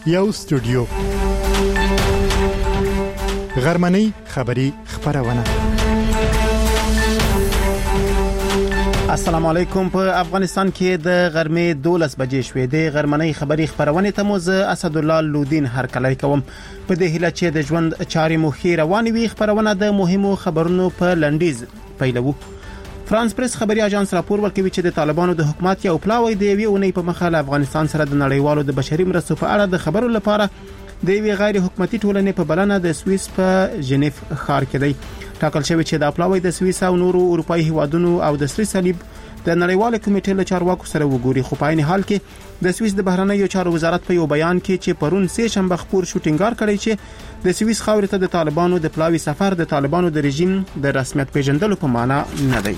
یو استودیو غرمنۍ خبری خبرونه. السلام علیکم. په افغانستان کې د غرمې 12 بجې شوې. د غرمنۍ خبری خبرونه ته مو زه اسد الله لودین هر کله کوم. په دې هیله چې د ژوند چارې مو ښې روانې وي، خبرونه د مهمو خبرونو په لنډیز پیلوو. فرانس پریس خبري اژانس راپور ورکوي چې د طالبانو د حکومت یو پلاوی د یوې اونۍ په مخه له افغانستان سره د نړیوالو د بشري مرستو په اړه د خبرو لپاره د یوې غیر حکومتي ټولنې په بلنه د سویس په جنیف ښار کې دی. ټاکل شوی چې د پلاوی د سویس او نورو اروپایي هیوادونو او د سری صلیب د نړیواله کمیټې له چارواکو سره وګوري. خو په عین حال کې د سویس د بهرنیو چارو وزارت په یو بیان کې چې پرون سه شنبه خبر شو ټینګار کړی چې د سویس خاورې ته د طالبانو د پلاوی سفر د طالبانو د رژیم د رسمیت پیژندلو په معنا نه دی.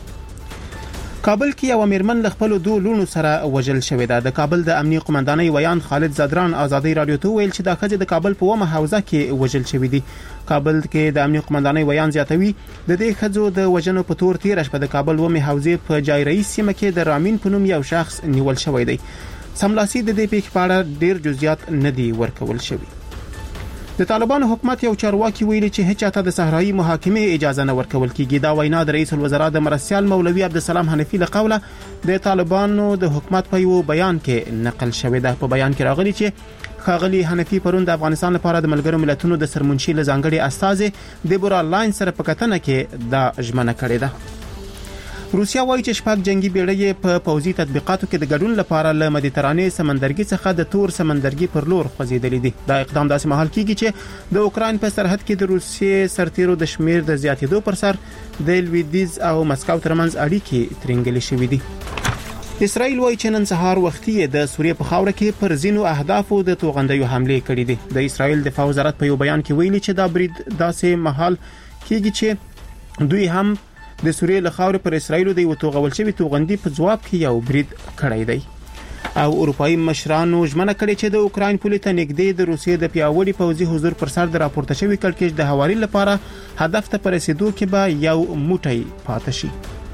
کابل کې یو امرمن له خپل دوه لونو سره وژل شوی دی. د کابل د امنیه قومندانۍ ویان خالد زادران ازادي رادیو ته ویل چې د خځې د کابل په ومه حوزه کې وژل شوی دی. کابل کې د امنیه قومندانۍ ویان زیاتوي د دې خځو د وژنو په تور تیر شپه د کابل ومه حوزه په جای رئیس سیمه کې د رامین په نوم یو شخص نیول شوی دی. سملاسي د دې پیښې په اړه ډیر جزئیات نه دی ورکول شوی. د طالبانو حکومت یو چارواکي ویلي چې هیڅ چاته د صحرایي محاکمې اجازه نه ورکول کیږي. دا وینا د رئیس الوزرا د مرسیال مولوي عبدالسلام حنفي له قوله د طالبانو د حکومت په یو بیان کې نقل شوی ده. په بیان کې راغلي چې ښاغلي حنفي پرون د افغانستان لپاره د ملګرو ملتونو د سرمنشي له ځانګړي استازي دیبورا لاین سره په کتنه کې دا ژمنه کړې ده. روسیا وایي چې شپږ جنگي بیړۍ په پوځي تطبیقاتو کې د ګډون لپاره له مدیترانې سمندرګي څخه د تور سمندرګي پر لور خوځېدلې دي. دا اقدام داسې مهال کیږي چې د اوکراین په سرحد کې د روسیې سرتیرو د شمیر د زیاتېدو پر سر د لویدیز او مسکو ترمنځ اړیکې ترنګلې شوې دي. اسرائیل وایي چې نن سهار وختي د سوریې په خاوره کې پر ځینو اهدافو د توغندیو حمله کړې دي. د اسرائیل دفاع وزارت په یو بیان کې ویلي چې دا برید داسې مهال کیږي چې دوی هم د سوریې له خاورې پر اسرائیل د یو توغول شوی توغندي په جواب کې یو برید کړی دی. او اروپایي مشرانو ژمنه کړې چې د اوکراین پولې ته نږدې د روسیې د پیاوړي پوځي حضور پر سر د راپورته شوی کړکېچ د هواري لپاره هدف ته رسیدو کې به یو موټی پاتې شي.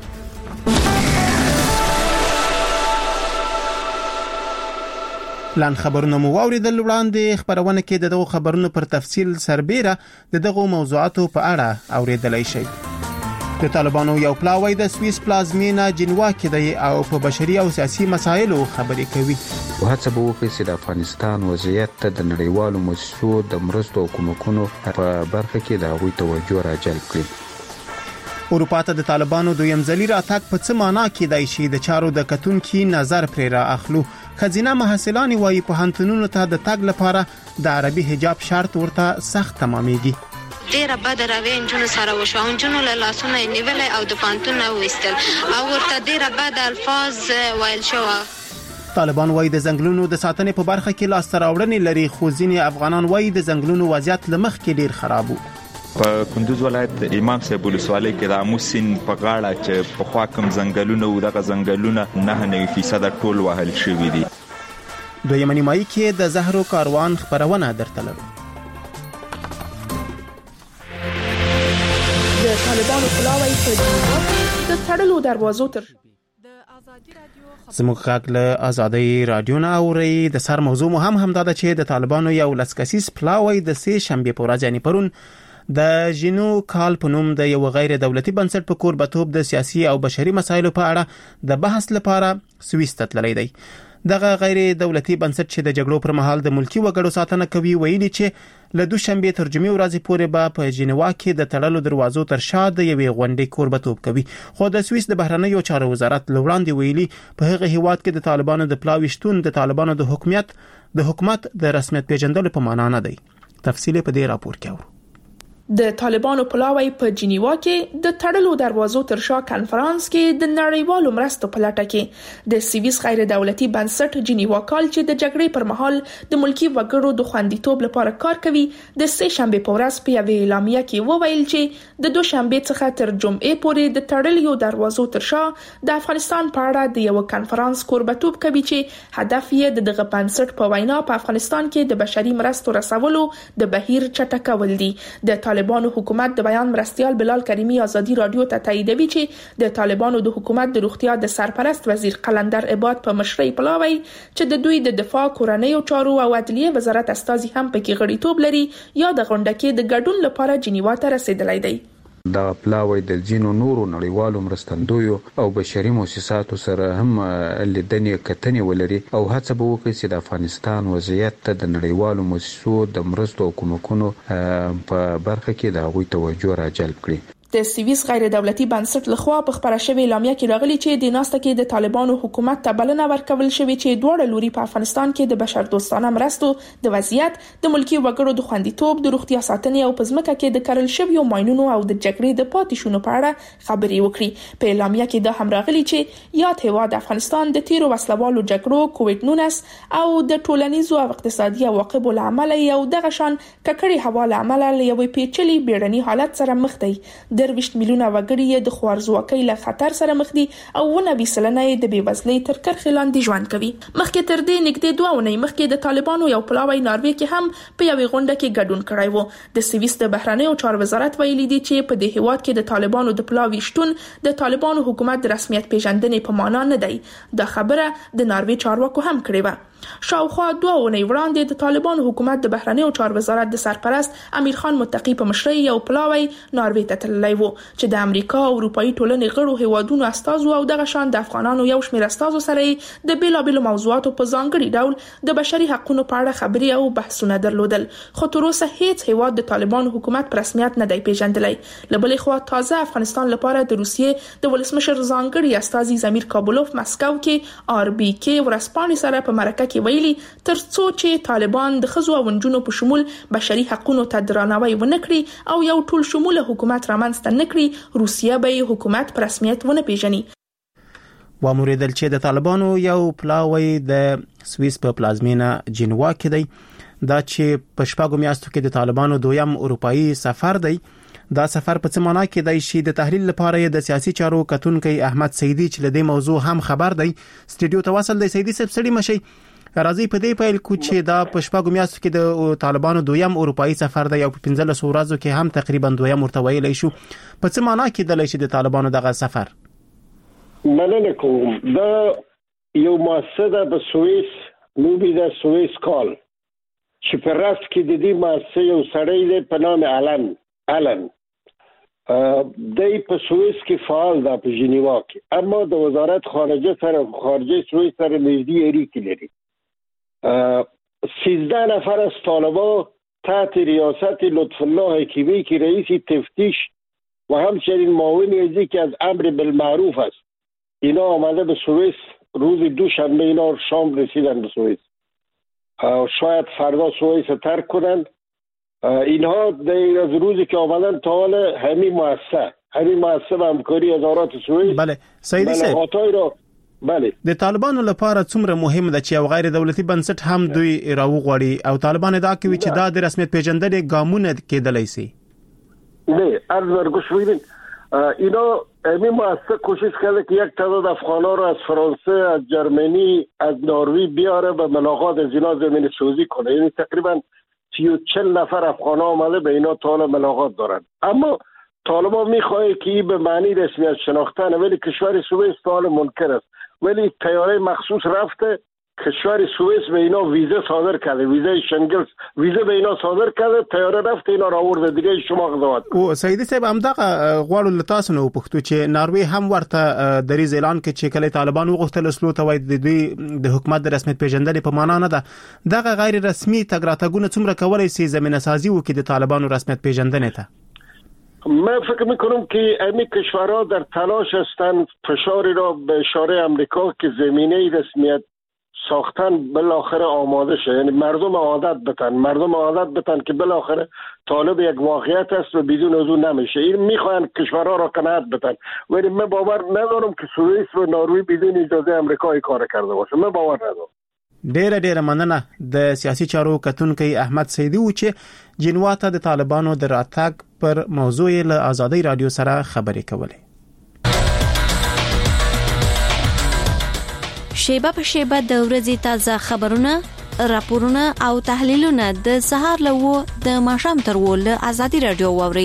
لن خبرونه مو واوریدل. وړاندې خبرونه کې دغه خبرونو پر تفصیل سربېره دغه موضوعاتو په اړه اوریدلای شئ. د طالبانو یو پلاوی د سویس پلازمینه جنوا کې دی او په بشري او سیاسي مسایلو خبرې کوي. وهڅه به وکړي چې د افغانستان وضعیت ته د نړیوالو مؤسسو د مرستو او کومکونو په برخه کې د هغوی توجه راجلب کړي. اروپا ته د طالبانو دویم ځلي راتګ په څه معنا کېدای شي؟ د چارو د کتونکي نظر پرې را اخلو. خزینه محصلان وايي په هنتونونو ته د تګ لپاره د عربي حجاب شرط ورته سخت تمامېږي. ډیره بد راوي انجونو سره وشو، انجونو له لاسونه نیولې او د پانتون وستل او ورته ډیره بد الفاظ ویل شو. طالبان وايي د ځنګلونو د ساتنې په برخه کې لاس تراوړنې لري، خو ځینې افغانان وايي د ځنګلونو وضعیت لمخ کې ډیر خراب وو. په کندوز ولایت امام صاحب ولسوالۍ کې د اموسین په غاړه چې په خوا کوم ځنګلونه او دغه ځنګلونه 9% ټول وهل شوي دي. دویمه نیمایي کې د زهرو کاروان خبرونه درته لرو. د طالبانو پلاوی په جنوا د تړلو دروازو تر زموږ غږ له ازادي رادیو نه اوري. د سر موضوع مو هم دا ده چې د طالبانو یو لسکسیس پلاوی د سه شنبه په ورځ یعنی پرون د جنو کال په نوم د یو غیر دولتي بنسټ په کوربتوب د سیاسي او بشري مسایلو په اړه د بحث لپاره سویس ته تللی دی. دغه غیر دولتي بنسټ چې د جګړو پر مهال د ملکی وګړو ساتنه کوي ویلي چې له دوشنبه تر جمعې ورځې پورې به په جنوا کې د تړلو دروازو تر شا د یوې غونډې کوربتوب کوي. خو د سویس د بهرنیو چارو وزارت لوړاندې ویلي په هغه هیواد کې د طالبانو د پلاوی شتون د طالبانو د حکومت د رسمیت پیژندلو په معنا نه دی. تفصیل په دې راپور کې اورو. د طالبانو پلاوی په جنیوا کې د تړلو دروازو تر شا کانفرنس کې د نړیوالو مرستو په لټه کې د سویس غیر دولتي بنسټ جنیوا کال چې د جګړې پر مهال د ملکی وګړو د خوندیتوب لپاره کار کوي د سه شنبه په ورځ په یوه اعلامیه کې وویل چې د دوشنبه څخه تر جمعې پورې د تړلو دروازو تر شا د افغانستان په اړه د یو کانفرنس کوربتوب کوي چې هدف یې دغه بنسټ په وینا په افغانستان کې د بشري مرستو رسولو د بهیر چټکول دي. د طالبانو حکومت د بیان مرستیال بلال کریمی ازادي رادیو ته تاییدوي چې د طالبانو د حکومت د روغتیا د سرپرست وزیر قلندر عباد په مشرۍ پلاوی چې د دوی د دفاع کورنۍ او چارو او عدلیه وزارت استازي هم پکې غړیتوب لري یا د غونډه کې د ګډون لپاره جنیوا ته رسیدلی دی. دا پلاوی د ځینو نورو نړیوالو مرستندویو او بشري مؤسساتو سره هم لیدنې کتنې ولري او هڅه به وکړي چې د افغانستان وضعیت ته د نړیوالو مؤسسو د مرستو او کومکونو په برخه کې د هغوی توجه راجلب کړي. د سویس غیر دولتي بنسټ لخوا په خبره شوی اعلامیه کې راغلي چې د ناسته کې د طالبانو حکومت ته بلنه ورکول شوې چې دواړه لوري په افغانستان کې د بشردوستانه مرستو د وضعیت د ملکی وګړو د خوندیتوب د روغتیا ساتنې او په ځمکه کې د کرل شویو ماینونو او د جګړې د پاتې شونو په اړه خبرې وکړي. په اعلامیه کې دا هم راغلي چې یاد هیواد افغانستان د تیرو وسلوالو جګړو کووډ-19 او د ټولنیزو او اقتصادي عواقبو لامل یو دغه شان ککړې هوا لامل یوې پیچلي بیړني حالت سره مخ دی. 20 میلیونه وګړي د خوارزواکۍ له خطر سره مخ دي او 90% د بیوزلۍ تر کرښې لاندې ژوند کوي. مخکې تر دې نږدې 2 اونۍ مخکې د طالبانو یو پلاوی ناروې کې هم په یوې غونډه کې ګډون کړی وو. د سویس د بهرنیو چارو وزارت ویلي دی چې په دې هیواد کې د طالبانو د پلاوی شتون د طالبانو حکومت د رسمیت پیژندنې په معنا نه دی. دا خبره د ناروې چارواکو هم کړې و. شاوخوا 2 اونۍ وړاندې د طالبانو حکومت د بهرنیو چارو وزارت د سرپرست امیر خان متقی په مشرۍ یو پلاوی ناروې ته تللی وو چې د امریکا او اروپאי ټولنې غړو هیوادونو استازو او دغه شان د افغانانو یو شمېر استازو سره د بیلابېلو موضوعاتو په ځانګړي ډول د بشري حقوقو په اړه خبري او بحثونه درلودل. خو تر اوسه هیڅ هیواد د طالبانو حکومت په رسمیت نه دی پیژندلی. له بلې خوا تازه افغانستان لپاره د روسیې د ولسمشر ځانګړي استازي زمیر کابولوف مسکو کې RBK ورسپانې سره په مرکه کې ویلي ترڅو چې طالبان د ښځو او نجونو په شمول بشري حقوقو ته درناوی ونه کړي او یو ټول شموله حکومت رامنځته نه کړي روسیه به حکومت په رسمیت ونه پیژني. واموریدل چې د طالبانو یو پلاوی د سویس په پلازمینه جنیوا کې دی. دا چې په شپږو میاشتو کې د طالبانو دویم اروپאי سفر دی. دا سفر په څه معنا کې دی چې د تحلیل لپاره د سیاسي چارو کتونکي احمد سیدی چې له دې موضوع هم خبر دی سټډیو ته وصل دی. سیدی صاحب سړي مشي راځي په دې پیل کو چې دا په شپږو میاشتو کې د طالبانو دویم اروپאי سفر دی او په 15 ورځو کې هم تقریبا دویم ورته ویلی شو. په څه معنا کې دی چې د طالبانو دغه سفر؟ مننه کوم. دا یو مؤسسه په سویس نومې ده سویس کال چې په راس کې د دې مؤسسې یو سړی دی په نام آلن دی په سویس کې فعال ده په ژنیوا کې، اما د وزارت خارجه سویس سره نږدې اړیکې لري. 13 نفر از طالبان تحت ریاست لطف الله حکیمی که رئیس تفتیش و همچنین معاون که از امر بالمعروف است اینا آمده به سوئیس روز دوشنبه اینا شام رسیدن به سوئیس. شاید فردا سوئیس ترک کنند. اینها در از روزی که آمدن تا حال همین مؤسسه و همکاری ادارات سوئیس بله سیدی صاحب بله د طالبانو لپاره څومره مهم ده چې یو غیر دولتي بنسټ هم دوی راوغوړي او طالبان دا کوي چې دا د رسمیت پیژندنې ګامونه کېدلی شي؟ نه ارزو گوش بدین اینا همین مؤسسه کوشش کرده که یک تعداد افغانا رو از فرانسه، از جرمنی، از نروژ بیاره به ملاقات از اینا زمین سازی کنه. یعنی تقریبا 30-40 نفر افغانا آمده به اینا تا ملاقات دارن. اما طالبان میخواه که این به معنی رسمیت شناختن، ولی کشور سوئیس تا منکر است. ولی طیاره مخصوص رفته کشور سوئیس به اینا ویزه صادر کرده، ویزه شنگل ویزه به اینا صادر کرده، طیاره رفته اینا را آورده دیگه شما قضاوت. او سیدی صاحب همدغه غواړو لتاسو نو پښتو چې ناروې هم ورته دریز اعلان کړي چې کله طالبان وغوښتل اسلو ته وای د دوی د حکومت د رسمیت پیژندنې په معنا نه ده. دغه غیر رسمي تګ راتګونه څومره کولای شي زمينه سازي وکړي د طالبانو رسمیت پیژندنې ته؟ من فکر میکنم که امی کشورها در تلاش هستند فشاری را به اشاره امریکا که زمینه رسمیت ساختن بالاخره آماده شه. یعنی مردم عادت بتن که بالاخره طالب یک واقعیت است و بدون از اون نمیشه. این میخوان کشورها را قناعت بدن، ولی من باور ندارم که سوئیس و نروژ بدون اجازه امریکا کار کرده باشه. من باور ندارم. ډیره مننه د سیاسي چارو کتونکي احمد سیدی و چې جنیوا ته د طالبانو د راتګ پر موضوع له آزادۍ رادیو سره خبرې کولې. شیبه په شیبه د ورځې تازه خبرونه راپورونه او تحلیلونه د سهار له 9 د ماښام تر 10 له ازادي رادیو واوري.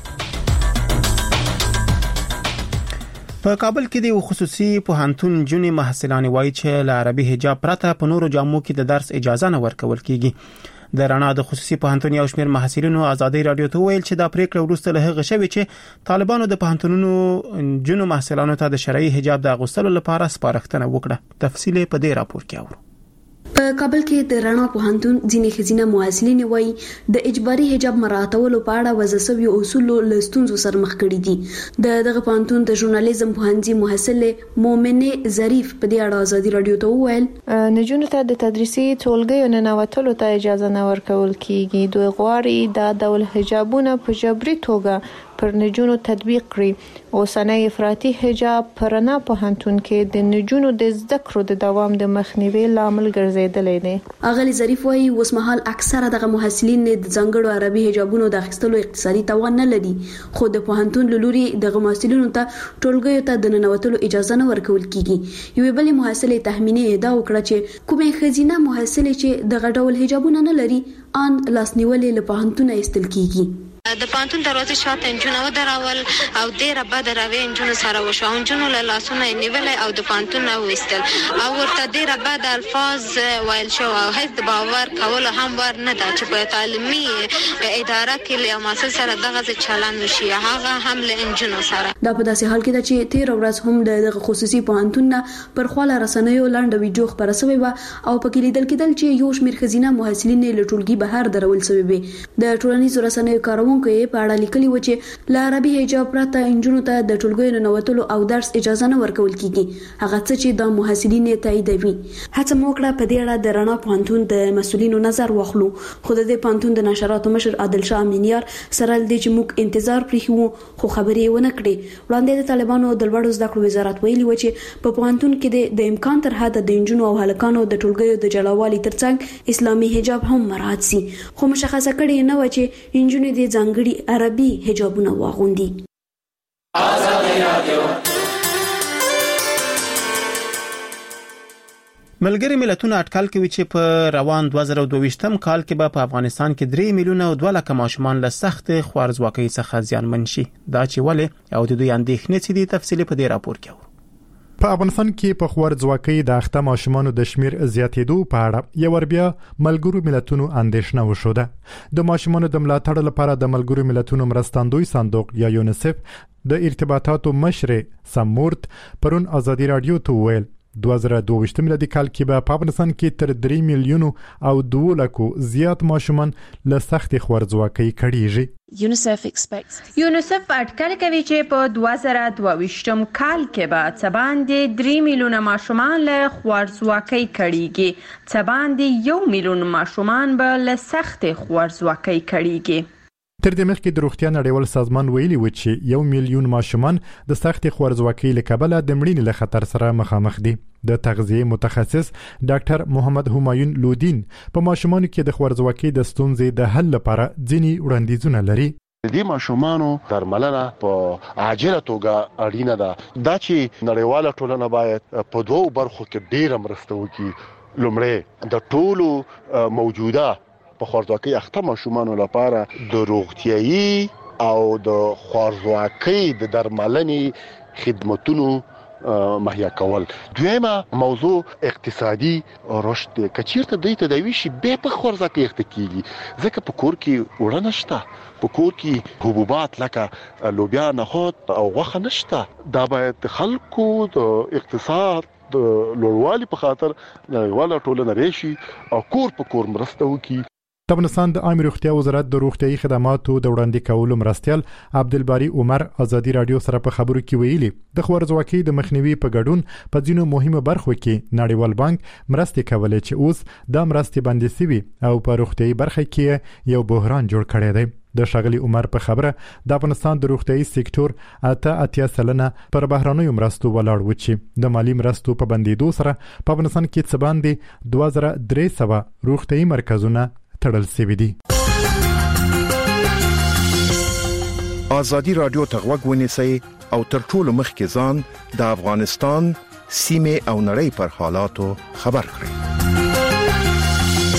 په کابل کې د خصوصي پوهنتون جونې محصلان وایي چې له عربي حجاب پرته په نورو جامو کې د درس اجازه نه ورکول کیږي. د رڼا د خصوصي پوهنتون یو شمېر محصلینو ازادي رادیو ته ویل چې دا پریکړه وروسته له هغه شوې چې طالبانو د پوهنتونونو جونو محصلانو ته د شرعي حجاب د اغوستلو لپاره سپارښتنه وکړه. تفصیل په دې راپور کې اورو. په کابل کې د رڼا پوهنتون ځینې ښځینه محصلین وایي د اجباري حجاب مراعاتولو په اړه وضع شوي اصول له ستونزو سره مخ کړي دي. دغه پوهنتون د ژورنالیزم پوهنځي محصل مومنه ظریف په دې اړه ازادي رادیو ته وویل نجونو ته د تدریسي ټولګیو نه نوتلو ته اجازه نه ورکول کیږي. دوی غواړي دا ډول حجابونه په جبري توګه پر نجونو تطبیق کړي. اوسنۍ افراطي حجاب پر رڼا پوهنتون کې د نجونو د زده کړو د دوام د مخنیوي لامل ګرځیدلی دی. اغلی ظریف وايي اوس مهال اکثره دغه محصلین د ځانګړو عربي حجابونو د اخیستلو اقتصادي توان نه لري، خو د پوهنتون لوري دغه محصلینو ته ټولګیو ته د ننوتلو اجازه نه ورکول کیږي. یوې بلې محصلې تخمینه ادعا وکړه چې کومې ښځینه محصلې چې دغه ډول حجابونه نه لري ان لاسنیولې له پوهنتونه ایستل کیږي. د پانتون دروازې شاته انجونو ودرول او ډیره بد رویه انجونو سره وشو. انجونو له لاسونه نیولې او د پانتون وېستل او ورته ډیره بد الفاظ ویل شو او هیڅ د باور کول هم ور نه ده چې په تعلیمي اداره کې له مسل سره دغه چلن وشي، هغه هم له انجونو سره. دا په داسې حال کې ده چې 13 ورځ هم د خصوصي پوهنتون پر خواله رسنیو لاندې ویډیو خبره شوې و او په کې لیدل کېدل چې یو شمېر ښځینه محصلین له ټولګي بهر درول شوې وي. د ټولنیزو رسنیو کارونکو په اړه لیکلي و چې له عربي حجاب پرته انجونو ته د ټولګیو نه نوتلو او درس اجازه نه ورکول کیږي، هغه څه چې د محصلین تاییدوي. هڅه مو وکړه په دې اړه د رڼا پوهنتون د مسؤلینو نظر واخلو، خو د دې پوهنتون د نشراتو مشر عادل شاه امینیار سره د چې موږ انتظار پرېښو خو خبرې ونه کړې. وړاندې د طالبانو د لوړو زده کړو وزارت ویلي و چې په پوهنتون کې د امکان تر حده د انجونو او هلکانو د ټولګیو د جلاوالي ترڅنګ اسلامي حجاب هم مراعات شي، خو مشخصه کړي نه و چې انجونې د ځانګړي عربي حجابونه واغوندي. ملګری ملتونه اټکل کوي چې په روان 2022م کال کې به په افغانستان کې 3 میلیونه او 2 لک ماشومان له سخت خوارځواکۍ څخه زیانمن شي. دا چې ولې او د دوی اندېښنې څه دي تفصیل په دې راپور کې اورو. په افغانستان کې په خوارځواکۍ د اخته ماشومانو د شمیر زیاتېدو په اړه یو ور بیا ملګرو ملتونو اندېښنه وشوده. د ماشومانو د ملاتړ لپاره د ملګرو ملتونو مرستندوی صندوق یا یونیسف د ارتباطاتو مشر سمورت پرون ازادي رادیو ته ویل 2022 میلادي کال کې به په افغانستان کې تر 3 میلیونو او 2 لکو زیات ماشومان له سخت خوارځواکۍ کړيږي. یونیسف اټکل کوي چې په 2022م کال کې به څه باندې 3 میلیونه ماشومان له خوارځواکۍ کړيږي، څه باندې 1 میلیون ماشومان به له سخت خوارځواکۍ کړيږي. تر دې مخکې د روغتیا نړیوال سازمان ویلي و چې 1 میلیون ماشومان د سخت خوارځواکۍ له کبله د مړینې له خطر سره مخامخ دي. د تغذیه متخصص ډاکټر محمد همایون لودین په ماشومانو کې د خوارځواکۍ د ستونزې د حل لپاره ځینې وړاندیزونه لري. د ماشومانو درملنه په عاجله توګه اړینه ده. دا چې نړیواله ټولنه باید په دوو برخو کې ډېر مرسته وکړي. لومړی د ټولو موجوده په خوارځواکۍ اخته ماشومانو لپاره د روغتيایي او د خوارځواکۍ د درملنې خدماتونو مهیا کول. دویمه موضوع اقتصادي رشد دی. کچیرته دوی تداوی شي به په خوارځواکۍ اخته کیږي، ځکه په کور کې وړه نشته، په کور کې حبوبات لکه لوبیا، نخود او غوښه نشته. دا باید خلکو د اقتصاد د لوړوالي په خاطر نړیواله ټولنه راشي او کور په کور مرسته وکړي. د افغانستان د عامه روغتیا وزارت د روغتيایي خدماتو د وړاندې کولو مرستيال عبدالباری عمر ازادي رادیو سره په خبرو کې ویلي د خوارځواکۍ د مخنیوي په ګډون په ځینو مهمه برخو کې نړیوال بانک مرستې کولې چې اوس د مرستې باندې سوي او په روغتيایي برخه کې یو بحران جوړ کړی دی. د شاغلی عمر په خبره د افغانستان د روغتيایي سکتور 80% پر بهرانيو مرستو ولاړ و چې د مالی مرستو په بندیدو سره په افغانستان کې څه باندې 2300 روغتيایي مرکزونه تړل شوی دي. ازادي رادیو ته غوږ ونیسئ او تر ټولو مخکې ځان د افغانستان سیمه او نړۍ پر حالاتو خبر کړئ.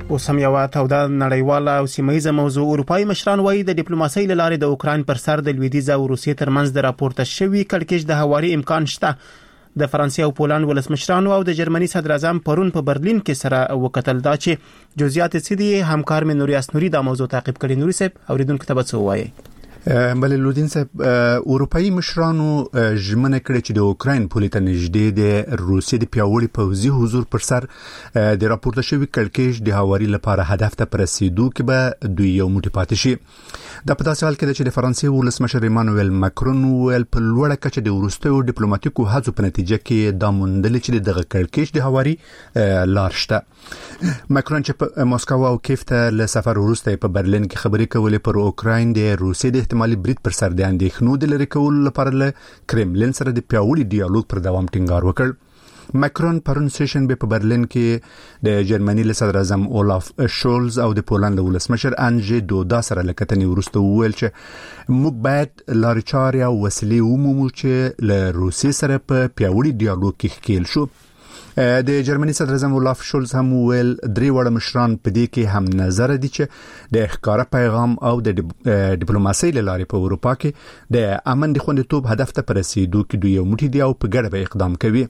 اوس هم یو توده نړیواله او سیمه‌ایزه موضوع اروپאי مشران وایي د ډیپلوماسۍ لارې د اوکرين پر سر د لویدیځ او روسیې ترمنځ د راپورته شوی کړکېچ د هواري امکان شته. د فرانسې او پولند ولسمشرانو او د جرمني صدر اعظم پرون په برلین کې سره وکتل دا چې جزئیات سیدي همکار مې نوري اسنوري دا موضوع تعقیب کړي. نوري صاحب اوریدونکو ته څه وایي؟ بل لودین صاحب اروپאי مشرانو ژمنه کړې چې د اوکرين پولیټ نږدې د روسیې د پیاوړي پوځي حضور پر سر د راپورته شوی کړکېچ د هواري لپاره هدف ته پرسیدو کې به دوی یو موټی پاتې شي. د په داسې حال کې چې د فرانسې ولسمشر ایمانوئل ماکرون ویل په لوړه کچه د وروستیو ډیپلوماټیکو هڅو په نتیجه کې دا موندل چې دغه کړکېچ د هواري لار شته. ماکرون چې په مسکو او کیف ته له سفر وروسته په برلین کې خبرې کولې پر اوکرين د روسیې د احتمالي برید پر سر د اندېښنو د لري کولو لپاره له کرملین سره د پیاوړي ډیالوګ پر دوام ټینګار وکړ. ماکرون پرون سیشن په برلین کې د جرمني له صدر اعظم اولاف شولز او د پولند ولسمشر انجې دودا سره لکتنې ورسته ویل چې موږ باید لارې چارې او وسیلې ومومو چې له روسیې سره په پیاوړي ډیالوګ کې ښکېل شو. د جرمني صدر اعظم اولاف شولز هم ویل درې وړ مشران په دې کې هم نظر دي چې د ښکارا پیغام او د ډیپلوماسۍ لارې په اروپا کې د امن د خوندیتوب هدف ته رسیدو کې دوی یو موټی دی او په ګډه به اقدام کوي.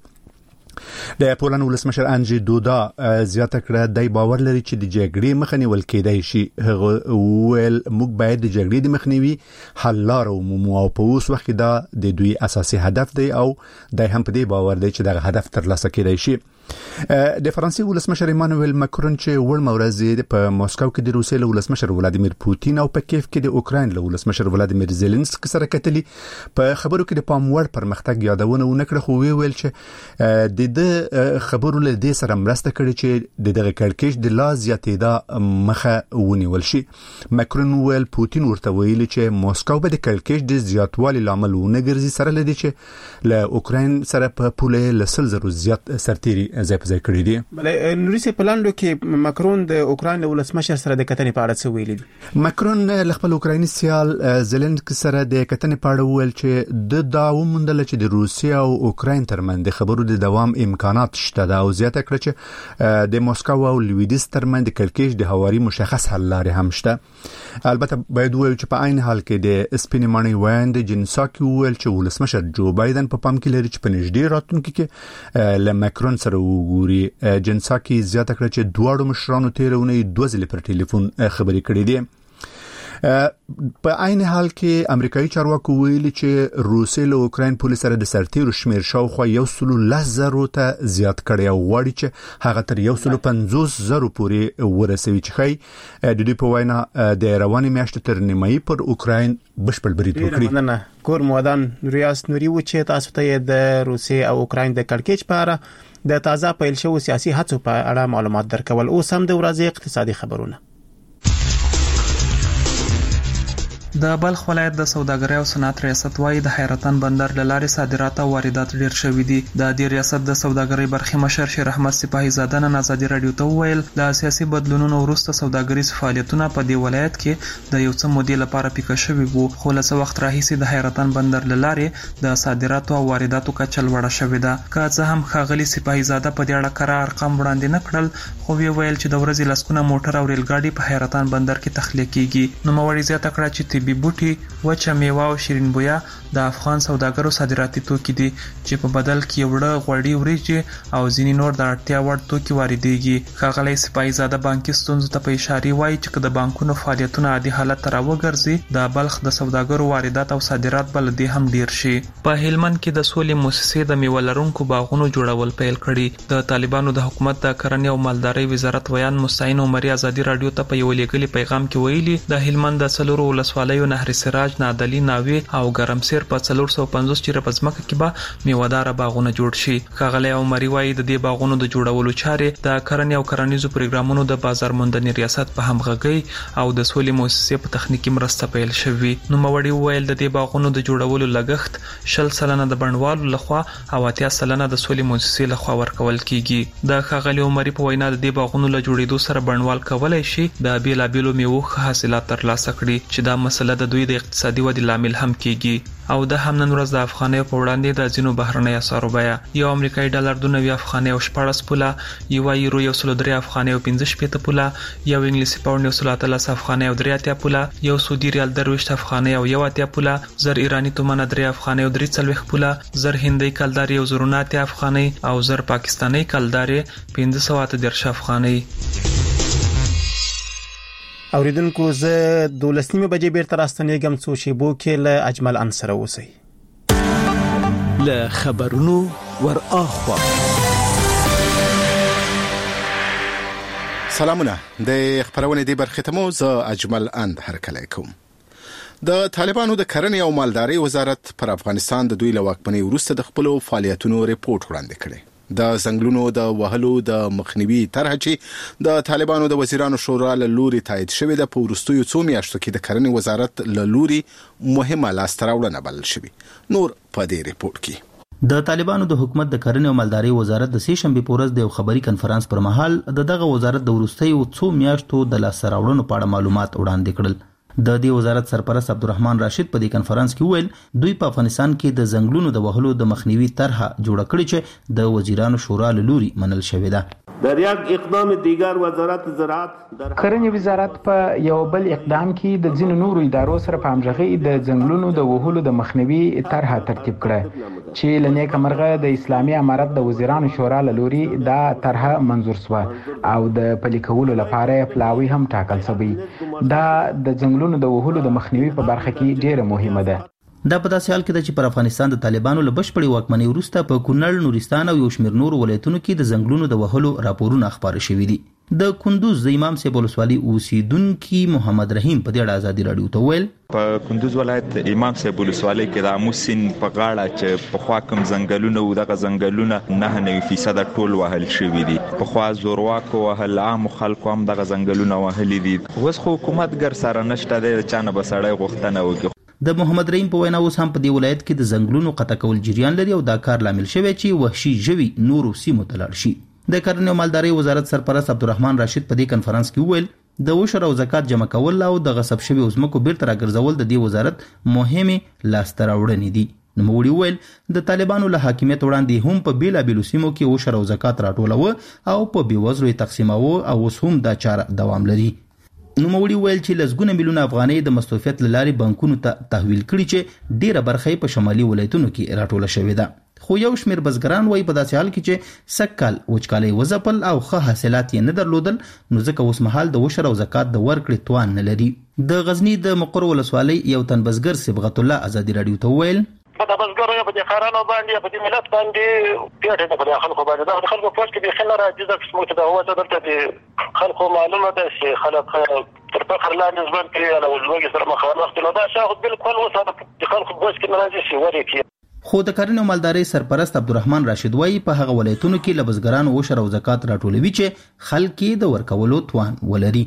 د پولند ولسمشر انجې دودا زیاته کړه د باور لري چې د جګړې مخه نیول کېدای شي. هغه ویل موږ باید د جګړې د مخنیوي حل لار ومومو او په اوس وخت کې دا د دوی اساسي هدف دی او د هم په دې باور دی چې دغه هدف ترلاسه کېدای شي. د فرانسې ولسمشر ایمانوئل ماکرون چې ورځ ورځ په مسکو کې د روسیې له ولسمشر ولادیمیر پوتین او په کیف کې د اوکرين له ولسمشر ولادیمیر زيلنسکي سره کتلي په خبرو کې د پاموړ پرمختګ یادونه ونکړه خو ویل چې د خبرو له دې سره مرسته کړي چې دغه کړکېچ د لا زیاتېدا مخه ونیول شي. ماکرون ویل پوتین ورته ویلي چې مسکو به د کړکېچ د زیاتوالي لامل ونه ګرځي سره لدی چې له اوکرين سره په پوله لسل زرو زیات سرتيري ځای په ځای کړی دي. بلې نوري پلاندو کې ماکرون د اوکرين ولسمشر سره د کتنې په اړه څه ویلي دي؟ ماکرون له خپل اوکرایني سیال زيلنسکي سره د کتنې په اړه ویل چې د داو مندل چې د روسیا او اوکرين ترمنځ د خبرو د دوام امکانات شته دا او زیاته کړ چې د مسکو او لویدیځ ترمنځ د کړکېچ د هواري مشخص حل لارې هم شته. البته باید ویل چې په عین حال کې د سپینمانی وایند جنساکي ویل چې ولسمشر جو بایدن په پام کې لري چې په نږدې راتلونکي کې له ماکرون سره وګوري. جنساکي زیاته کړ چې دواړو مشرانو تیرونه دوه ځله پر ټلیفون خبرې کړې دي. په عین حال کې امریکایي چارواکو ویلي چې روسیې له اوکرين پولیس سره د سرتیرو شمیر شاوخوا 110,000 ته زیات کړی او غواړي چې هغه تر 150,000 پورې ورسوي چې خی د دې په وینا د رواني میاشتې تر نیمایي پر اوکرين بشپړ برید وکړي. کور مودان ریاض نوري و چې تاسو ته د روسیې او اوکرين د کړکېچ په اړه د تازه پیل شوو سیاسي هڅو په اړه معلومات درکول. اوس هم د ورځې اقتصادي خبرونه. د بلخ ولایت د سوداګرۍ او صنعت ریاست وايي د حیرتان بندر له لارې صادرات او واردات ډیر شوي دي. د دې ریاست د سوداګرۍ برخې مشر شیر احمد سپاهی زاده نن ازادي رادیو ته وویل د سیاسي بدلونونو وروسته سوداګریز فعالیتونه په دې ولایت کې د یو څه مودې لپاره پیکه شوي وو خو له څه وخت راهیسې د حیرتان بندر له لارې د صادراتو او وارداتو کچه لوړه شوې ده. که څه هم ښاغلي سپاهی زاده په دې اړه کره ارقام وړاندې نه کړل خو ویل چې د ورځې لسکونه موټر او ریل ګاډي په حیرتان بندر کې تخلیه کیږي. نو موري زیاته کړه چې طبي بوټي وچه میوه او شیرین بویا د افغان سوداګرو صادراتي توکي دي چې په بدل کې وړه غوړي وریجې او ځینې نور د اړتیا وړ توکي واردېږي. ښاغلی سپاهی زاده بانکي ستونزو ته په اشاره وایي چې د بانکونو فعالیتونه عادي حالت ته راوګرځي د بلخ د سوداګرو واردات او صادرات بل دي هم ډیر شي. په هلمند کې د سولې مؤسسې د میوه لرونکو باغونو جوړول پیل کړي. د طالبانو د حکومت د کرنې او مالدارۍ وزارت ویان مستعین عمري ازادي رادیو ته په یو لیکلي پیغام کې ویلي د هلمند د څلورو ولسوالیو نهر سراج نادلی ناوی او ګرمسیر په 450 چیرې په ځمکه کې به میوهدار باغونه جوړ شي. ښاغلی عمري وایي د دې باغونو د جوړولو چارې د کرنې او کرنیزو پروګرامونو د بازار موندنې ریاست په همغږۍ او د سولې مؤسسې په تخنیکی مرسته پیل شوی. نو موري ویل د دې باغونو د جوړولو لګښت 60% د بڼوالو لخوا او 80% د سولې مؤسسې لخوا ورکول کیږي. د ښاغلی عمري په وینا د دې باغونو له جوړېدو سره بڼوال کولای شي د بیلابیلو میوو حاصلات ترلاسه کړي چې دا مسله د دوی د اقتصادي ودې لامل هم کیږي او د هم نن ورځ د افغانۍ په وړاندې د ځینو بهرنۍ اسعارو بیه یو امریکایي ډالر 92 افغانۍ او 14 پوله، یو یورو 103 افغانۍ او 15 پوله، یو انګلیسي پاونډ 113 افغانۍ او 3 پوله، یو سعودي ریال 23 افغانۍ او 1 پوله، زر ایرانی تومان 3 افغانۍ او 3 پوله، زر هندۍ کلدار 109 افغانۍ او زر پاکستاني کلدار 510 افغانۍ. اوریدونکو زه 12 بجې بیرته راستنېږم څو شیبو کې له اجمل انصر اوسئ. له خبرونو ور اخوا سلامونه د خبرونه دی برخه ته مو زه اجمل اند هرکلی کوم. د طالبانو د کرنې او مالدارۍ وزارت پر افغانستان د دوی له واکمنۍ وروسته د خپل فعالیتونو ریپورت وړاندې کړی. د زنګلونو د وهلو د مخنیوي طرح چې د طالبانو د وزیرانو شورا له لوري تایید شوې د پورستوي څو میاشتو کې د کرنې وزارت له لوري مهمه لاستراوړنه بلل شوې. نور په دې ریپورت کې د طالبانو د حکومت د کرنې او مالدارۍ وزارت د سې شنبه پورز د خبري کنفرانس پر مهال دغه وزارت د ورستیو څو میاشتو د لاستراوړنو په اړه معلومات وړاندې کړل. د دې وزارت سرپرست عبدالرحمن راشد په دې کنفرانس کې ویل دوی په افغانستان کې د زنګلونو د وهلو د مخنیوي طرح جوړه کړې چې د وزیرانو شورا له لوري منل شوې ده. در یک اقدام دیگر وزارت زراعت کرنې وزارت په یو بل اقدام کې د ځینو نورو ادارو سره په همغږي د زنګلونو د وهلو د مخنیوي طرح ترتیب کړه چې لنیک مرغه د اسلامي امارت د وزیرانو شورا له لوري دا طرح منظور شو او د پلي کولو لپاره پلاوی هم ټاکل شوی. دا د زنګلونو د وهلو د مخنیوي په برخه کې ډیره مهمه ده. دا په داسې حال کې ده چې پر افغانستان د طالبانو له بشپړې واکمنۍ وروسته په کونړ، نورستان او یو شمېر نورو ولایتونو کې د زنګلونو د وهلو راپورونه خپاره شوي دي. د کندوز د امام صاحب ولسوالۍ اوسیدونکي محمد رحیم په دې اړه ازادي رادیو ته ویل په کندوز ولایت امام صاحب ولسوالۍ کې د امو سیند په غاړه چې په خوا کوم زنګلونه او دغه زنګلونه 9% ټول وهل شوي دي. په خوا زورواکو وهل، عام خلکو هم دغه زنګلونه وهلي دي. اوس خو حکومت ګر سره نشته دی چانه بسړی غوښتنه وکړي. د محمد رحیم په وینا اوس هم په دې ولایت کې د زنګلونو قطع کول جریان لري او دا کار لامل شوی چې وحشي ژوي نورو سیمو ته لاړ شي. د کرنې او مالدارۍ وزارت سرپرست عبدالرحمن راشد په دې کنفرانس کې ویل د عشر او زکات جمع کول او د غصب شوی عظمکو بیرته راګرځول د دې وزارت مهمه لاسته راوړنې دي. نوموړي ویل د طالبانو له حاکمیت وړاندې هم په بیلابیلو سیمو کې عشر او زکات راټولوه او په بیوزلو تقسیماوه او اوس هم دا چاره دوام لري. نوموړي ویل چې لسګونه میلیونه افغانۍ د مصرفیت لاري بانکونو ته تحویل کړي چې ډیره برخه په شمالي ولایتونو کې راټوله شوې ده. خو یو شمیر بزګران وایي په داسې حال کې چې سکل وچکالي وزپل او ښه حاصلات یې نه درلودل نو ځکه اوس مهال د عشر او زکات د ورکړې توان نه لري. د غزنی د مقر ولسوالۍ یو تن بزګر صبغت الله ازادي رادیو ته ویل په د بزګرو په دې خارانو باندې په دې ملت باندې پیټه نه په خلکو باندې د خلکو په کې به خلک راځي د قسمت د هوا دلته دي خلکو معلومه ده چې خلک تر فخر لاندې ځوان کې له وزوګي سره مخالفت نه دا شاهد بالکل وساده د خلکو بوس کې ناراضي شي ورکی. خو د کرنې او مالدارۍ سرپرست عبدالرحمن راشد وایي په هغه ولایتونو کې له بزګرانو عشر او زکات راټولوي چې خلک د ورکولو توان ولري.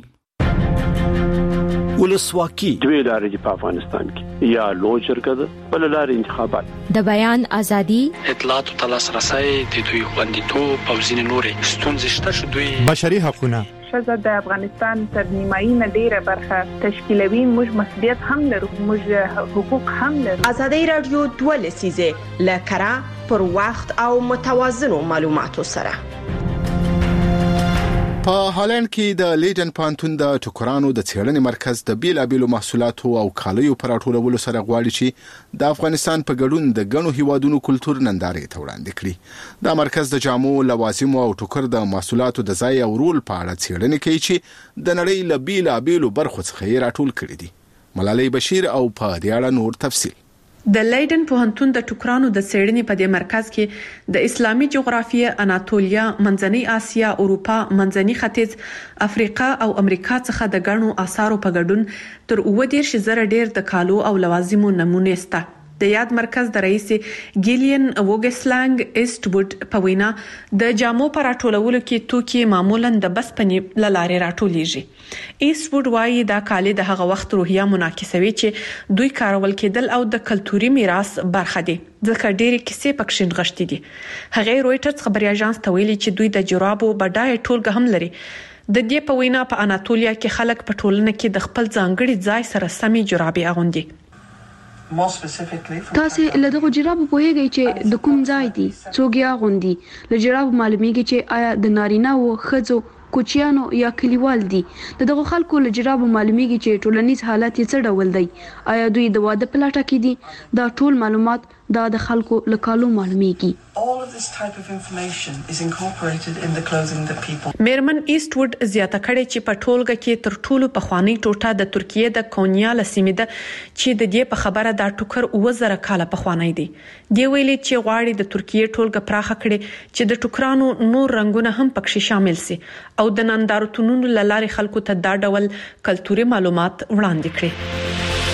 ولسواکي دوی لارې په افغانستان کې یا لوی جرګه ده بل لارې انتخابات د بیان ازادي اطلاعات او تلاسرسي د دوی خوندیتوب او ځینې نورې ستونزې شته چې دوی بشري حقوقونه ښځه د افغانستان تر نیمایي نه ډیره برخه تشکیلوي. موږ مسؤلیت هم لرو، موږ حقوق هم لرو. ازادي رادیو 2 لسیزه لکرا پر وخت او متوازنو معلوماتو سره. په هالند کې د لیډن پانتون د ټکرانو د څېړنې مرکز د بیلابیلو محصولاتو او کالیو پر راټولولو سره غواړي چې د افغانستان په ګډون د غنو هیوادونو کلتور نندارې ته وړاندې کړي. دا مرکز د جامو، لوازمو او ټوکر د محصولاتو د ځای او رول په اړه څېړنې کوي چې د نړۍ له بیلابیلو برخو څخه یې راټول کړي دي. ملالۍ بشیر او په دې اړه نور تفصیل. د لیډن پوهنتون د ټکرانو د څېړنې په دې مرکز کې د اسلامي جغرافیه، اناتولیا، منځنۍ اسیا، اروپا، منځني ختیځ، افریقا او امریکا څخه د غنو آثارو په ګډون تر 30,000 ډیر د کالو او لوازمو نمونه سته. د یاد مرکز د رئیس ګیلین وګسلانګ ایسټوډ په وینا د جامو پر راټولولو کې توکي معمولا د بسپنې لارې راټولیږي. ایسټوډ وايي دا کالي د هغه وخت روحیه منعکسوي چې دوی کارول کېدل او د کلتوري میراث برخه دي ځکه ډېری کیسې پکښ نغښتې دي. هغه رويټرز خبري اژانس ته ویلي چې دوی د جرابو بډای ټولګه هم لري. د دې په وینا په اناتولیا کې خلک په ټولنه کې د خپل ځانګړي ځای سره سمې جرابې اغوندي. تاسو له دغه جرابو پوهیږئ چې د کوم ځای دي، څوک یې اغوندي. له جرابو معلومیږي چې آیا د نارینه او ښځو، کوچیانو یا کلیوال دي. دغه خلکو له جرابو معلومیږي چې ټولنیز حالت یې څه ډول دی، آیا دوی د واده په لټه کې دي. دا ټول معلومات د خلکو له کالو معلومیږي. میرمن ایست ووډ زیاته کړې چې په ټولګه کې تر ټولو پخوانی ټوټه د ترکیه د کونیا لسیمه ده چې د دې په خبره دا ټوکر 2000 کاله پخوانی دی. دی ویلي چې غواړي د ترکیه ټولګه پراخه کړي چې د ټوکرانو نور رنگونه هم پکې شامل سي او د نندارتونونو لارې خلکو ته دا ډول کلتوري معلومات وړاندې کړي.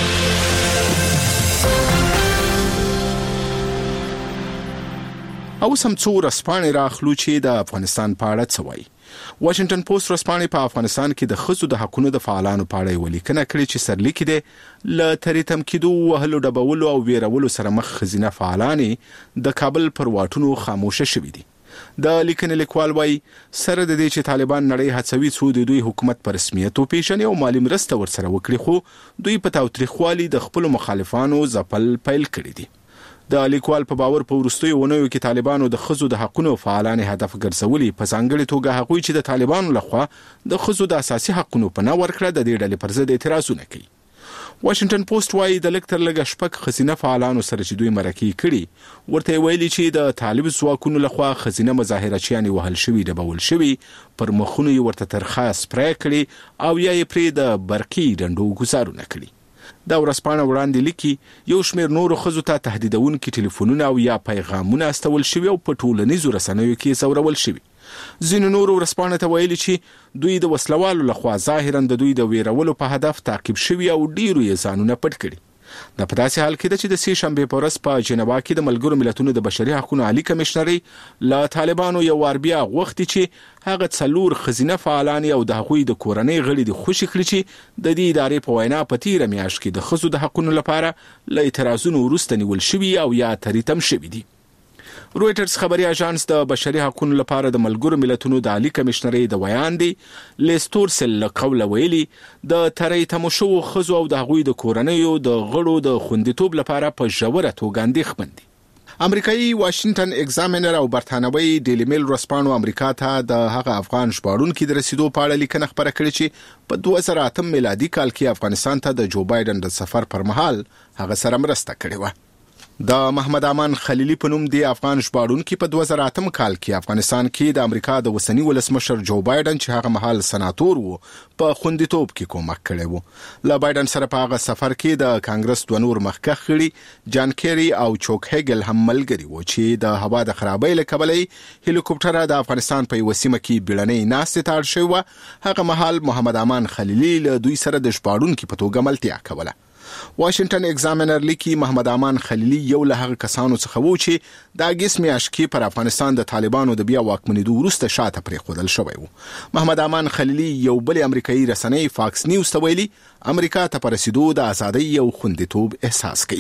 او سم څو رسپانې راخلو چې د افغانستان په اړه څه وایي. واشنگټن پوسټ رسپانې په افغانستان کې د ښځو د حقوقو د فعالانو په اړه ولیکنه کړې چې سرلیک دی له تریتم کېدو وهلو ډبولو او ویرولو سره مخ ښځینه فعالانې د کابل پر واټونو خاموشه شوې دي. د لیکنې لیکوال وایي سره د دې چې طالبان نړۍ هڅوي څو د دوی حکومت په رسمیت وپیژني او مالی مرسته ورسره وکړي، خو دوی په تاوتریخوالي د خپل مخالفانو ځپل پیل کړی دي. د لیکوال په باور په وروستیو ونیو کې طالبانو د ښځو د حقوقو فعالانې هدف ګرځولي، په ځانګړي توګه هغوی چې د طالبانو لخوا د ښځو د اساسي حقوقو په نه ورکړه د دې ډلې پر ضد اعتراضونه کوي. واشنگټن پوسټ وايي د لکتر لګ شپږ ښځینه فعالانو سره چې دوی مرکه کړي ورته ویلي چې د طالب ځواکونو لخوا ښځینه مظاهرچیان وهل شوي، ډبول شوي، پر مخونو یې ورته ترخه سپری کړي او یا یې پرې د برقي ډنډو گزارونه کړي. دا ورسپانه وړاندې لیکي یو شمېر نورو ښځو ته تهدیدونکي ټلیفونونه او یا پیغامونه استول شوي او په ټولنیزو رسنیو کې ځورول شوي. ځینو نورو ورسپانه ته ویلي چې دوی د وسلوالو لخوا ظاهرا د دوی د ویرولو په هدف تعقیب شوي او ډیرو یې ځانونه پټ کړي. دا په داسې حال کې ده چې د سې شنبې په ورځ په جنیوا کې د ملګرو ملتونو د بشري حقوقو عالی کمشنري له طالبانو یو وار بیا غوښتي چې هغه څلور ښځینه فعالان او د هغوی د کورنۍ غړي د خوشي کړي چې د دې ادارې په وینا په تیره میاشت کې د ښځو د حقوقو لپاره له اعتراضونو وروسته نیول شوي او یا تریتم شوي دي. رويټرز خبري اژانس د بشري حقوقو لپاره د ملګرو ملتونو د عالی کمشنري د ویاندي لیستورسل قول ویلي د تریتم شو خزو او د هغوی د کورنیو د غړو د خوندیتوب لپاره په ژوره توګه اندېښمن دي. امریکایي واشنگټن ایگزامینر او برتانوي ډیلی میل رسپانو امریکا ته د هغه افغان ژباړونکو د رسیدو په اړه لیکنه خبره کړې چې په 2008 میلادي کال کې افغانستان ته د جو بایدن د سفر پر مهال هغه سره مرسته کړې و. د محمد امان خلیلی په نوم دی افغان ژباړونکو په 2008 کال کې افغانستان کې د امریکا د وسنی ولسمشر جو بایدن چې هغه مهال سناتور وو په خوندیتوب کې کومک کړی وو. له بایدن سره په هغه سفر کې د کانګرس دوه نور مخکښ غړي جان کیری او چوک هیګل هم ملګري وو چې د هوا د خرابۍ له کبله هلیکوپټر د افغانستان په وسیمه کې بیړنۍ ناستې تاړ شوی و. هغه مهال محمد امان خلیلی له دوی سره د ژباړونکو په توګه ملتیا کوله. واشنگټن ایگزامینر لیکي محمد امان خلیلی یو له هغه کسانو څخه وو چې د اگست میاشت کې پر افغانستان د طالبانو د بیا واکمنېدو وروسته شاته پرېښودل شوی وو. محمد امان خلیلی یو بل امریکایي رسنۍ فاکس نیوز ته ویلي امریکا ته پر رسیدو د ازادۍ او خوندیتوب احساس کوي.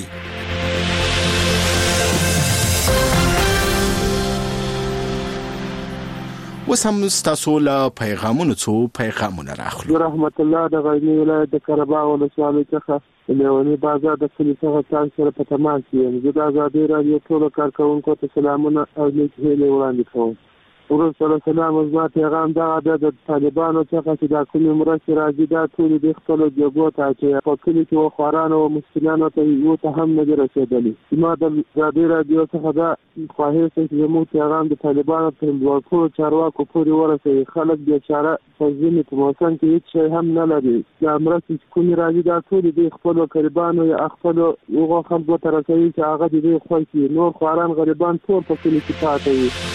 وسم ستاسو له پیغامونو څو پیغامونه راخلو. رحمت الله د غزنی ولایت د کربا ولسوالۍ څخه لیونی بازار د کلیسا څخه سره په تماس یم. زه د آزادۍ رادیو ټول کارکونکو ته سلامونه او نیک هیلې وړاندې کوم. ورسره سلام زما پیغام دا د طالبانو څخه چې د کومې مرستې راځي دا ټول د خپل جګو ته چې په کلی کې خوارانو او مسکینانو ته یو ته هم نه رسیدلی. زما د آزادۍ رادیو څخه دا خواهش چې زموږ پیغام د طالبانو پر ورکو چارواکو پورې ورسوي. خلک بیچاره په ځینې په موسم کې هیڅ شی هم نه لري. دا مرستې چې کومې راځي دا ټول د خپل غریبانو یا خپل هغو خلکو ته رسوي چې هغه د دې خوښ وي. نور خواران غریبان ټول په کلی کې پاتې وي.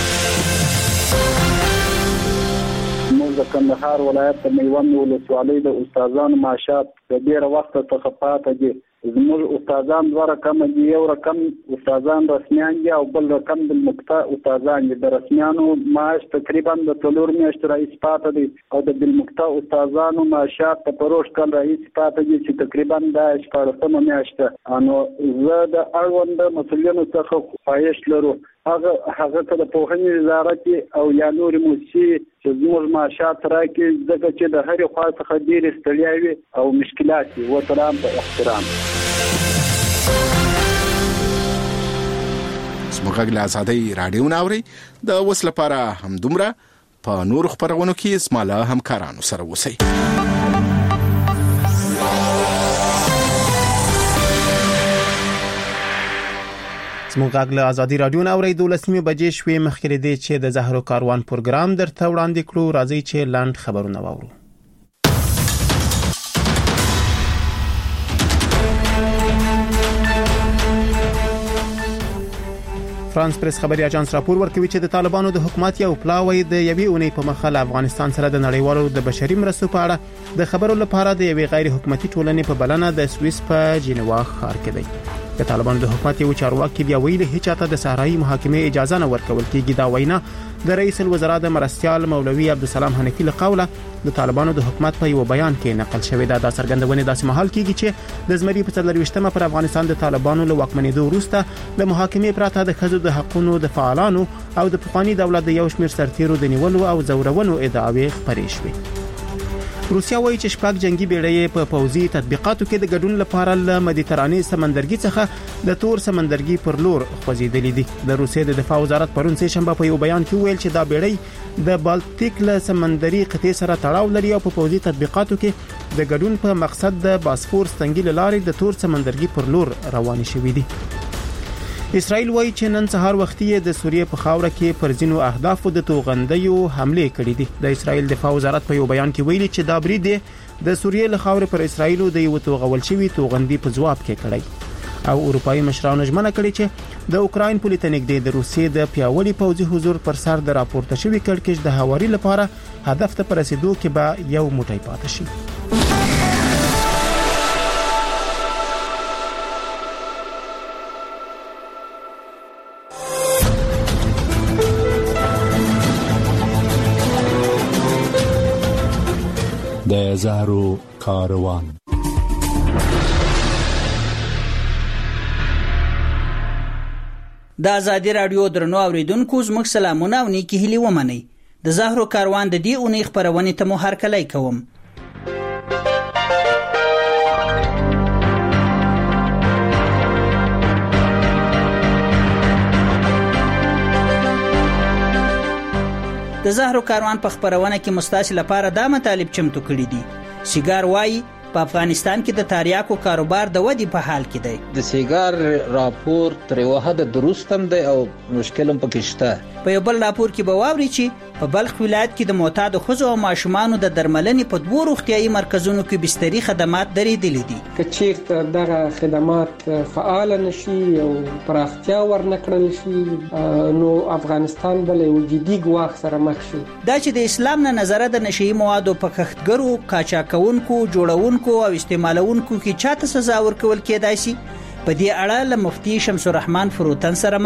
د کندهار ولایت د میوند ولسوالۍ د استادانو معاشات د ډېر وخت څخه پاتې دي. زموږ استادان دوه رقم دي، یو رقم استادان رسمیان دي او بل رقم د مقطع استادان دي. د رسمیانو معاش تقریبا د 4 میاشتو رئیس پاتې دي او د بالمقطع استادانو معاشات په پروش کال رئیس پاتې دي چې تقریبا د 14 میاشته. نو زه د اړوند مسؤلیتونو څخه خواهش لرو هغه د پوهنې وزارت او یا نور موسسې چې زموږ معاشات راکړي، ځکه چې د هرې خوا څخه ډېرې ستړیا وي او مشکلات وي. وسلام په احترام. زموږ له آزادۍ راډیو ناوري د اوس لپاره همدومره. په نور خبرونو کې اسماله همکارانو سره اوسئ. زموږ غږ له آزادي رادیو ناوري 12 بجې شوې. مخکې دې چې د زهرو کاروان پروګرام درته وړاندې کړو، راځي چې لاند خبرونه واورو. فرانس پریس خبري اژانس راپور ورکوي چې د طالبانو د حکومت یو پلاوی د یوې اونۍ په مخه له افغانستان سره د نړیوالو د بشري مرستو په اړه د خبرو لپاره د یوې غیر حکومتي ټولنې په بلنه د سوئیس په جنیوا ښار کې دی. د طالبانو د حکومت یو چارواکي بیا ویلي هیڅ چاته د صحرایي محاکمې اجازه نه ورکول کیږي. دا وینا د رئیس الوزرا د مرستيال مولوي عبدالسلام حنفي له قوله د طالبانو د حکومت په یو بیان کې نقل شوی دا څرګندونه داسې مهال کیږي چې د زمري په 23مه پر افغانستان د طالبانو له واکمنېدو وروسته د محاکمې پراته د خزو د حقوقو د فعالانو او د پخوانی دولت د یو شمېر سرتیرو د نیولو او زورونو ادعاوې خبرې شوې. روسیا وایي چې شپږ جنگي بیړۍ په پوځي تطبیقاتو کې د ګډون لپاره له مدیترانې سمندرګي څخه د تور سمندرګي پر لور خوځېدلې دي. د روسیې د دفاع وزارت پرون سه شنبه په یو بیان کې ویل چې دا بیړۍ د بالټیک له سمندري قطې سره تړاو لري او په پوځي تطبیقاتو کې د ګډون په مقصد د باسفورس تنګي لارې د تور سمندرګي پر لور روان شوې دي. اسرائیل وایي چې نن سهار وختي د سوریې په خاوره کې پر ځینو اهدافو د توغندیو حمله کړې دي. د اسرائیل دفاع وزارت په یو بیان کې ویلي چې دا برید د سوریې له خاورې پر اسرائیل د یو توغول شوی توغندي په ځواب کې کړی او اروپایي مشرانو ژمنه کړې چې د اوکراین پولیس نږدې د روسیې د پیاوړي پوځي حضور پر سر د راپورته شوی کړکېچ د هواري لپاره هدف ته رسیدو کې به یو موټی پاتې شي. د زهرو کاروان. د آزادي رادیو درنو اوریدونکو زموږ سلامونه او نیکی هیلې ومنئ. د زهرو کاروان د دې اونۍ خبرونه ته مو هرکلی کوم. د زهرو کاروان په خبرونه کې مستاسل لپاره دا مطالب چمتو کړی دي. سیګار وای په افغانستان کې د تاریاکو کاروبار د ودی په حال کې دی. د سیګار راپور تر یو حد درستم دی او مشکل هم پکې شته. په یو بل راپور کې به واوري چې په بلخ ولایت کې د معتاد ښځو او ماشومانو د درملنې په 2 روغتيایي مرکزونو کې بستري خدمات درېدلې دي. که چیرته دغه خدمات فعال نشي او پراختیا ورنکړل شي نو افغانستان بل یو جدي ګواښ سره مخ شي. دا چې د اسلام نه نظر د نشئی موادو په کښتګرو، قاچاقونکو، جوړونکو او استعمالونکو کې چاته سزا ورکول کېدای شي، په دې اړه له مفتي شمس الرحمن فروتن سره